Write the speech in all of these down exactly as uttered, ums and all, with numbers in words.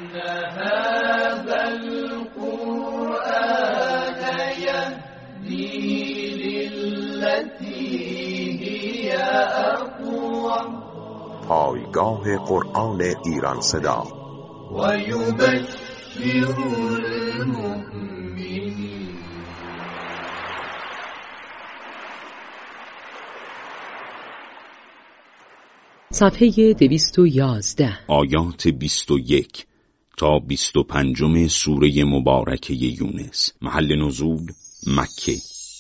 هذا القرآن يهدي للتي هي أقوم. پایگاه قرآن ایران صدا و یبشر المؤمنین. صفحه دویست و یازده، آیات بیست و یک تا بیست و پنجم سوره مبارکه یونس. محل نزول مکه.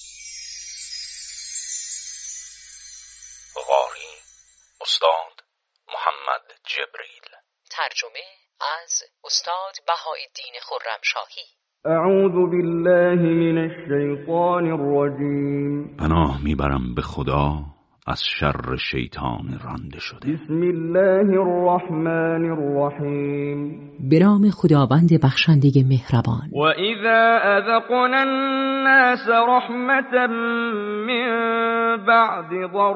قاری استاد محمد جبریل. ترجمه از استاد بهاءالدین خرمشاهی. اعوذ بالله من الشیطان الرجیم. پناه میبرم به خدا از شر شیطان رانده شده. بسم الله الرحمن الرحیم. به نام خداوند بخشنده مهربان. و اذا اذقنا الناس رحمة من بعد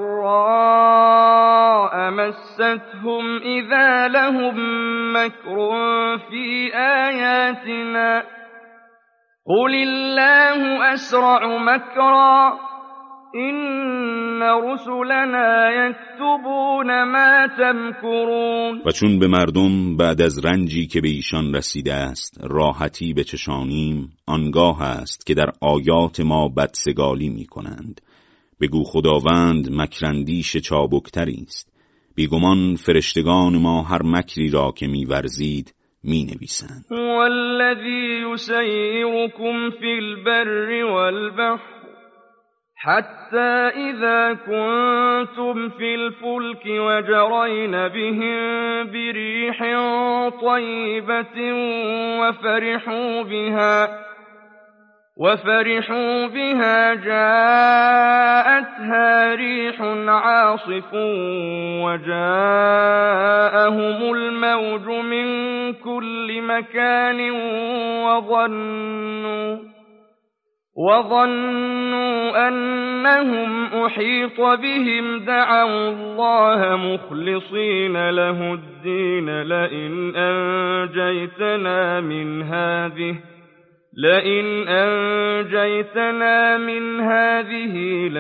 ضراء مستهم اذا لهم مكر في آیاتنا قل الله اسرع مکرا این رسلنا یکتبون ما تمکرون. و چون به مردم بعد از رنجی که به ایشان رسیده است راحتی بچشانیم، آنگاه است که در آیات ما بدسگالی می کنند. بگو خداوند مکراندیش چابکتری است. بیگمان فرشتگان ما هر مکری را که می ورزید می نویسند. والذی یسیرکم فی البر والبحر حتى إذا كنتم في الفلك وجرين بهم بريح طيبة وفرحوا بها وفرحوا بها جاءتها ريح عاصف وجاءهم الموج من كل مكان وظنوا وظنوا أنهم أحيط بهم دعوا الله مخلصين له الدين لئن أنجيتنا من هذه لئن أنجيتنا من هذه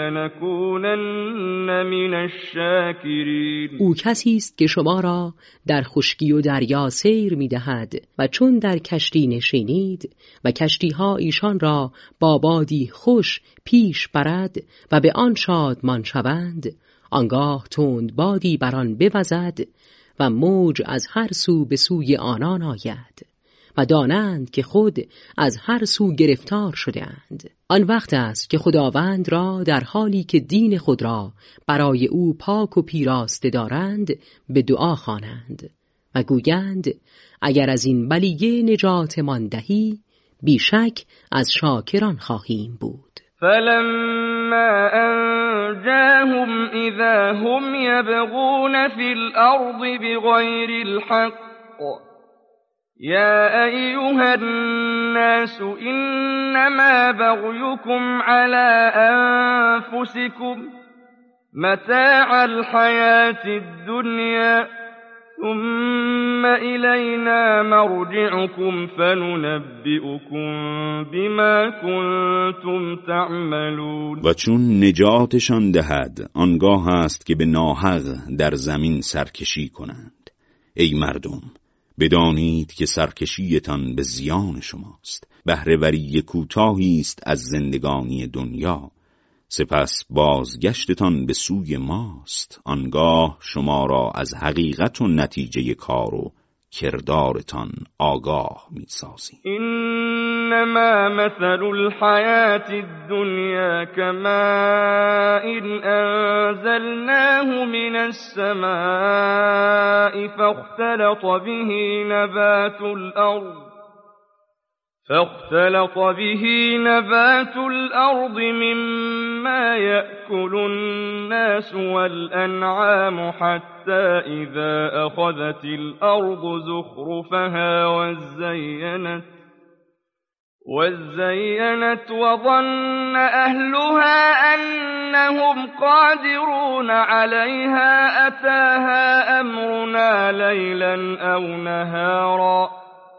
لنكونن من الشاکرین. او کسی است که شما را در خشکی و دریا سیر می‌دهد و چون در کشتی نشینید و کشتی‌ها ایشان را با بادی خوش پیش برد و به آن شادمان شوند، آنگاه تند بادی بر آن بوزد و موج از هر سو به سوی آنان آید و دانند که خود از هر سو گرفتار شده‌اند. آن وقت است که خداوند را در حالی که دین خود را برای او پاک و پیراسته دارند به دعا خوانند و گویند اگر از این بلیه نجاتمان دهی بیشک از شاکران خواهیم بود. فلما انجاهم اذا هم یبغون فی الارض بغیر الحق يا أيها الناس إنما بغيكم على أنفسكم متاع الحياة الدنيا ثم إلينا مرجعكم فننبئكم بما كنتم تعملون. و چون نجاتشان دهد آنگاه است که به ناحق در زمین سرکشی کنند. ای مردم، بدانید که سرکشیتان به زیان شماست. بهره‌وری کوتاهی است از زندگانی دنیا، سپس بازگشتتان به سوی ماست. آنگاه شما را از حقیقت و نتیجه کار و کردارتان آگاه می‌سازیم. انما مثل الحیات الدنیا کماء انزلناه من السماء فاختلط به نبات الارض فاختلط به نبات الأرض مما يأكل الناس والأنعام حتى إذا أخذت الأرض زخرفها وزينت وزينت وظن أهلها أنهم قادرون عليها أتاها أمرنا ليلا أو نهارا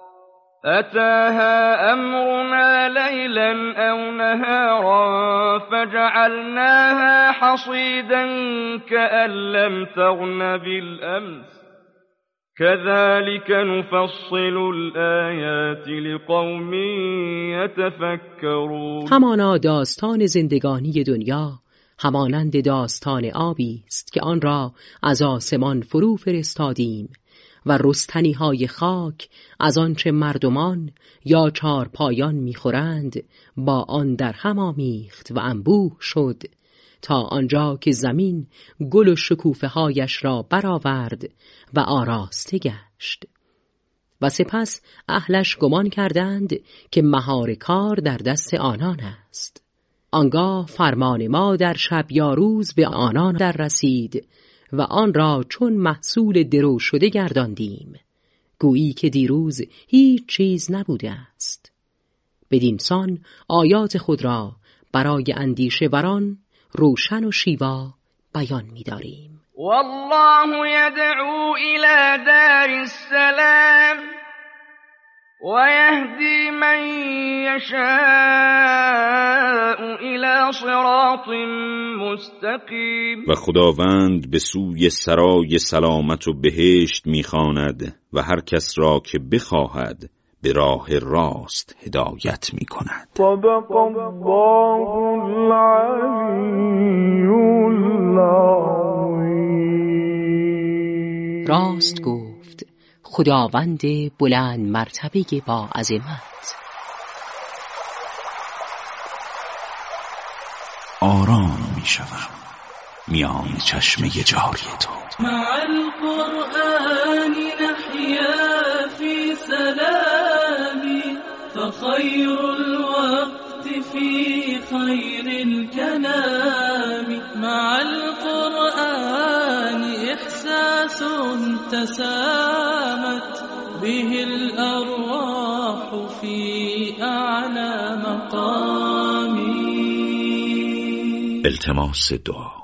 أتاها أمرنا ليلا أو نهارا فجعلناها حصيدا كأن لم تغن بالأمس كذلك نفصل الآیات لقوم یتفکرون. همانا داستان زندگانی دنیا همانند داستان آبی است که آن را از آسمان فرو فرستادیم و رستنی های خاک از آنچه مردمان یا چارپایان میخورند با آن در هم آمیخت و انبوه شد تا آنجا که زمین گل و شکوفه هایش را برآورد و آراسته گشت. و سپس اهلش گمان کردند که مهار کار در دست آنان است. آنگاه فرمان ما در شب یا روز به آنان در رسید و آن را چون محصول درو شده گرداندیم، گویی که دیروز هیچ چیز نبوده است. بدین سان آیات خود را برای اندیشه وران روشن و شیوا بیان می‌داریم. والله يدعو إلى دار السلام ويهدي من يشاء إلى صراط مستقیم. و خداوند به سوی سرای سلامت و بهشت می‌خواند و هر کس را که بخواهد به راه راست هدایت می‌کند. صدق الله العلی العظیم. راست گفت خداوند بلند مرتبه با عظمت. آرام میشوم میان چشمه جاری تو. مع القرآن نحيا في سلام فخير الوقت في خير الكلام. مع القرآن إحساس تسامت به الأرواح في أعلى مقام. التماس دعا.